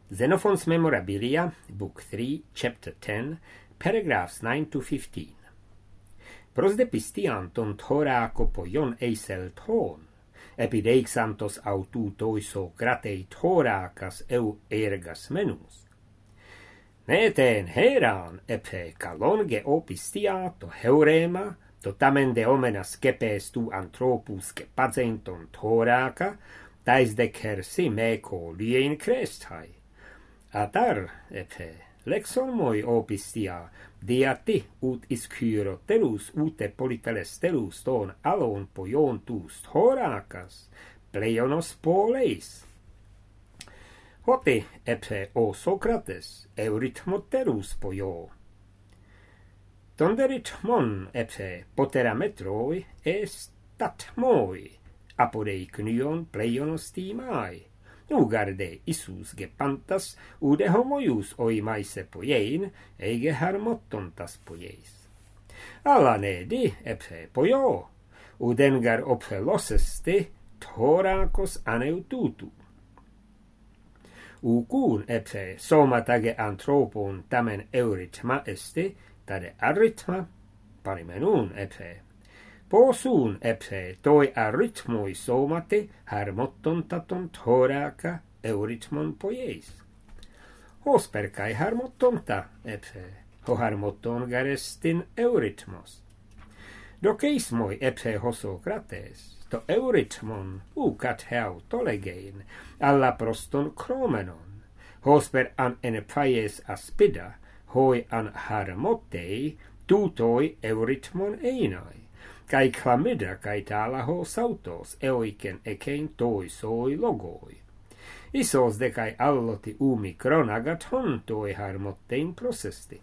Xenophon's Memorabilia, Book 3, Chapter 10, paragraphs 9 to 15. Prosdepistian ton thorako poion eisel ton, epideixantos aututoiso gratei thorakas eu ergas menus. Neten heran epe calonge opistia to heurema, to tamen de omenas cepes tu anthropus cepazenton thoraka, dais decersi meco lien crestai. Atar epe lexon moi opistia, diati ut iscyro terus ute politelestelus ton alon poion tus thorakas, pleionos poleis. Hote epe o Socrates eurythmoterus poio. Tonderythmon epe poterametroi estatmoi, apodei cunion pleionos timai. Ugarde isus gepantas ude homoius oimaise poiein, ege harmotontas poieis. Alanedi epe poio, udengar opheloseste thorakos aneututu. Ucun epe somatage anthropon tamen eurythma este, tade arythma parimenun epe. Posun epe toi arythmoi somate harmotontaton thoraka eurythmon poieis. Hospercae harmotonta epe, ho harmoton garestin eurythmos. Doceismoi epe ho Socrates, to eurythmon ucat heu tolegein, alla proston chromenon, hosper an enepaies aspida, hoi an harmotei, tutoi eurythmon einai. Kai chlamyda kai talaho sautos eoiken eken toi soi logoi. Isos de kai alloti umikron agaton toi harmottein prosesti.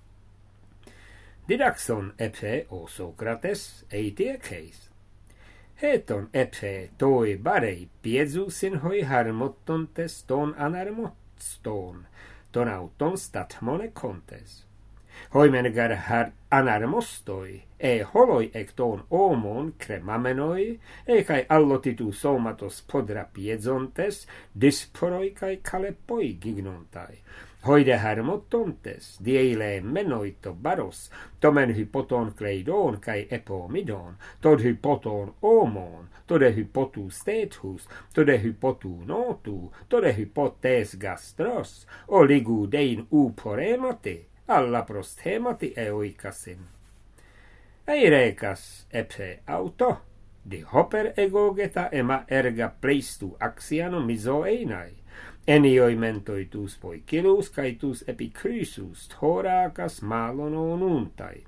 Didaxon epe o Socrates eitiekeis. Heton epe toi barei piezusin hoi harmottontes ton anarmoston, ton auton statmone contes. Hoimengar anarmostoi, holoi ecton omon cremamenoi, kai allotitu somatos podra piezontes, disporoi kai calepoi gignontai. Hoide harmotontes, dieile menoito baros, tomen hypoton kleidon kai epomidon, tod hypoton omon, tode hypotus tethus, tode hypotu notu, tode hypotes gastros, oligu dein uporemate, alla prosthemati eoikasin. Eirekas epe auto, di hoper egogeta ema erga pleistu axiano miso einai, enioi mentoitus poikilus caitus epicrysus thorakas malon onuntai.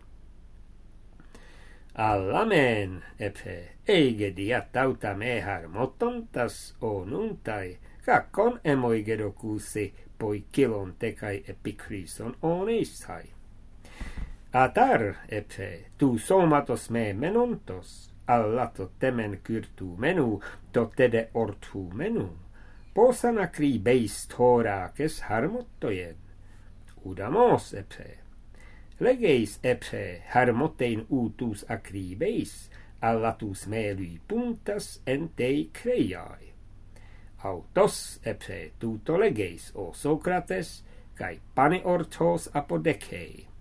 Allamen epe eige diatauta me harmotontas onuntai, kakon emoigedokusi poikilon tecai epicryson onistai. Atar epe tu somatos me menontos, allato temen cyrtu menu, to tede ortu menu, posan acri beis thoraces harmottojen. Udamos epe. Legeis epe harmottein utus acri beis, allatus melui puntas entei creiai. Autos epe tuto legeis o Socrates, cae pane orthos apodecei.